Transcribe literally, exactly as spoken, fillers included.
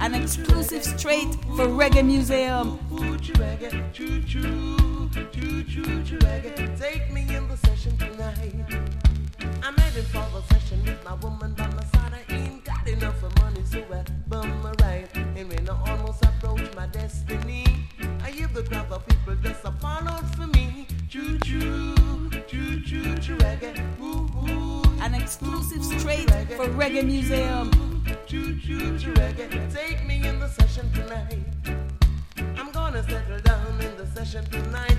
An exclusive straight for Reggae Museum. Take me in the session tonight. I'm heading for the session with my woman by my side. I ain't got enough of money, so I bum my ride. And when I almost approach my destiny, I hear the crowd of people just a followed for me. Choo choo, choo choo choo reggae, woo woo. An exclusive straight for Reggae Museum. Choo choo choo reggae, take me in the session tonight. I'm gonna settle down in the session tonight.